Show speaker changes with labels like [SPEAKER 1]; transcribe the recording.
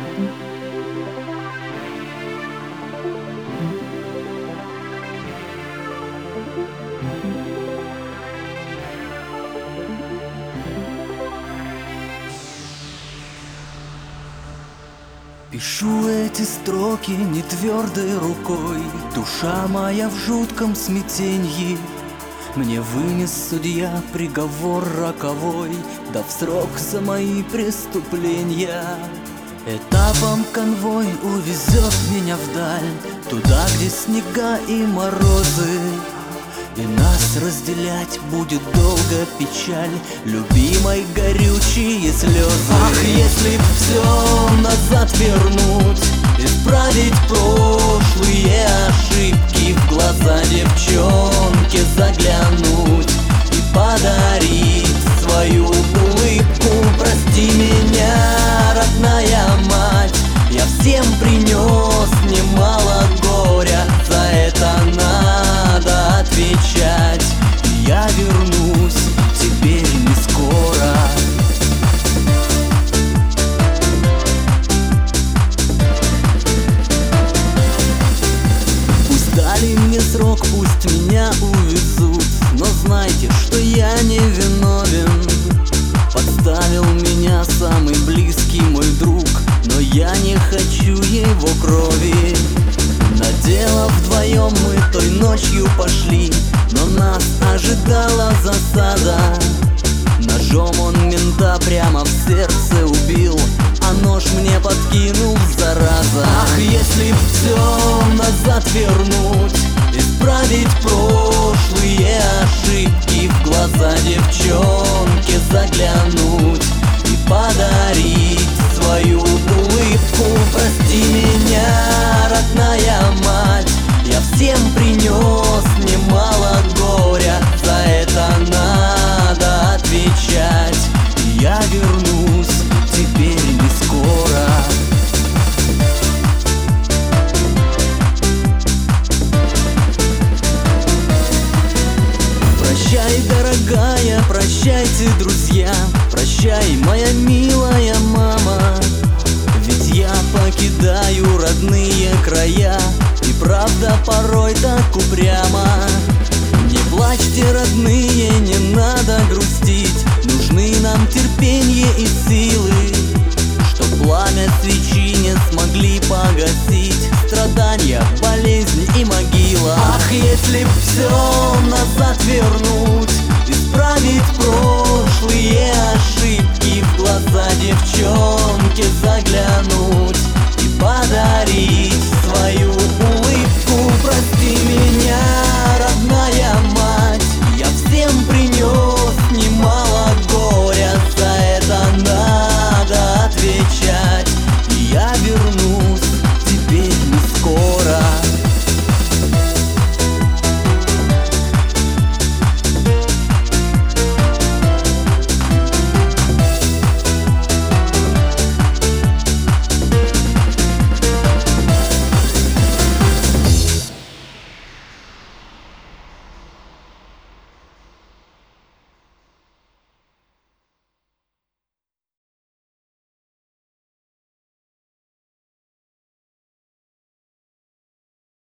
[SPEAKER 1] Пишу эти строки не твердой рукой, душа моя в жутком смятенье. Мне вынес судья приговор роковой, дав срок за мои преступления. Этапом конвой увезет меня вдаль, туда, где снега и морозы, и нас разделять будет долго печаль, любимой горючие слезы. Ах, если б все назад вернуть, исправить прошлые ошибки, в глаза девчонке заглянуть и подарить свою улыбку. Прости меня, родная мать, я всем принес немало горя, за это надо отвечать. И я вернусь теперь не скоро. Пусть дали мне срок, пусть меня увезут, но знайте, что я не виновен. Подставил меня самый близкий мой друг, но я не хочу его крови. На дело вдвоем мы той ночью пошли, но нас ожидала засада. Ножом он мента прямо в сердце убил, а нож мне подкинул, зараза. Ах, если б все назад вернуть, исправить прошлые ошибки, в глаза девчонке заглянуть и подарить свою улыбку. Прости меня, родная мать, я всем принес немало горя, за это надо отвечать. И я вернусь теперь не скоро. Прощай, дорогая, прощайте, друзья, прощай, моя милая мама. Ведь я покидаю родные края, и правда порой так упряма. Не плачьте, родные, не надо грустить, нужны нам терпение и силы, чтоб пламя свечи не смогли погасить страдания, болезнь и могила. Ах, если б все назад вернуть, исправить прошлые ошибки, в глаза девчонке заглянуть